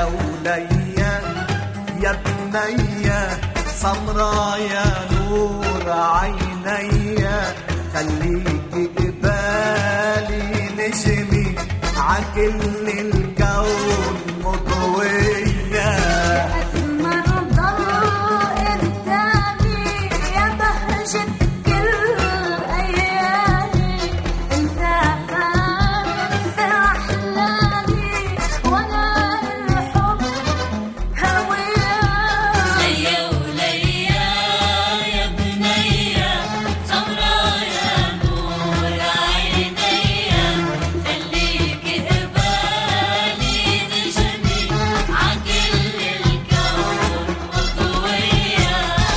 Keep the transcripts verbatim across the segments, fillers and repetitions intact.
وليا يا بنيا سمرا يا نور عينيا خليكي قبالي نجمي عكل الكون مضوية أجمل ضوء قدامي يا بهجة كل أيامي أنت خالق أحلامي وأنا الحب هوية ليا وليا يا بنيا سمرا يا نور عينيا خليكي قبالي نجمي عكل الكون مضوية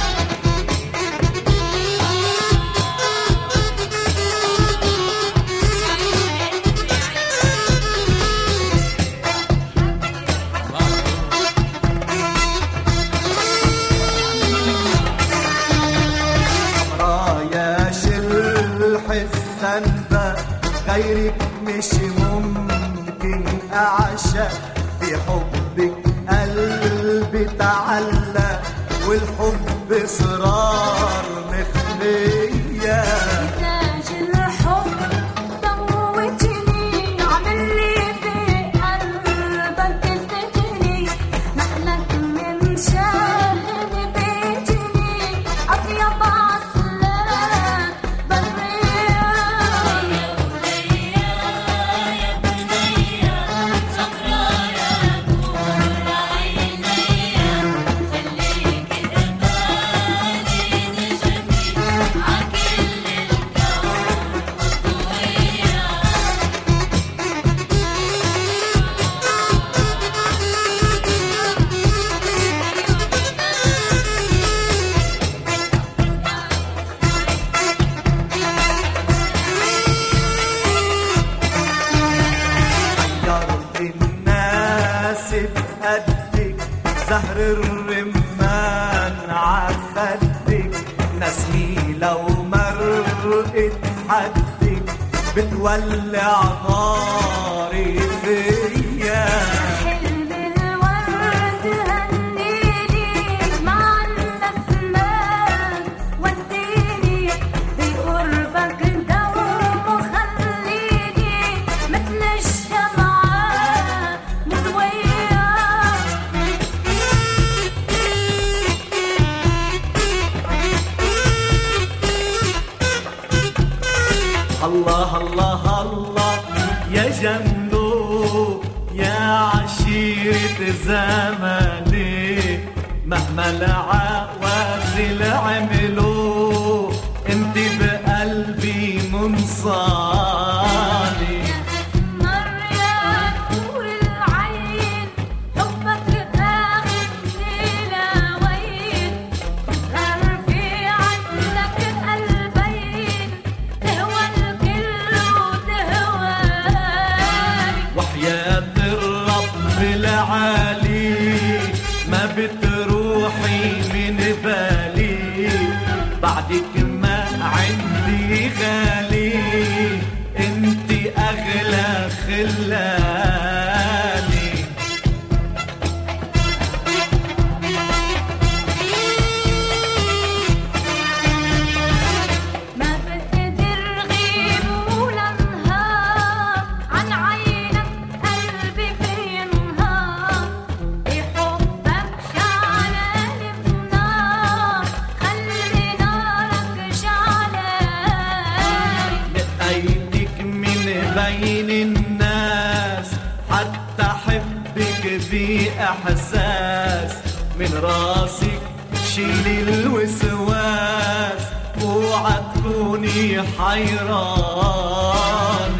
رايا شلح الذنب غيرك مش ممكن أعشق في حبك قلبي تعلق والحب صرار مخفية تاج الحب دوتني عملي بقلبك تفتني محلك من شاهد بيتني أطيب عسلان برية ليا وليا يا بنيا سمرا يا نور عينيا خليكي قبالي نجمي عكل الكون مضوية حيرت الناس بقدك زهر الرمان عخدك نسمي لو مرقت حدك بتولع ناري فيا حلم الورد هنيني مع النسمان وديني بقربك دوم وخليني مثل الشمعة مضوية الله الله الله يا جنو يا عشيرة زماني مهما العوازل عملوا انت بقلبي منصاني نار يا نور العين حبك آخذني لوين غير في عنك قلبين تهوى الكل وتهواني وحياة الرب العالي ما بتروحي من بالي بعدك ما عندي غالي انت اغلى خلاني ما بقدر غيب ولا نهار عن عينك قلبي بينهار بحبك شعلان بنار خلي نارك شعلان لقيتك من بين الناس حتى حبك بإحساس من راسك شيلي الوسواس اوعى تكوني حيران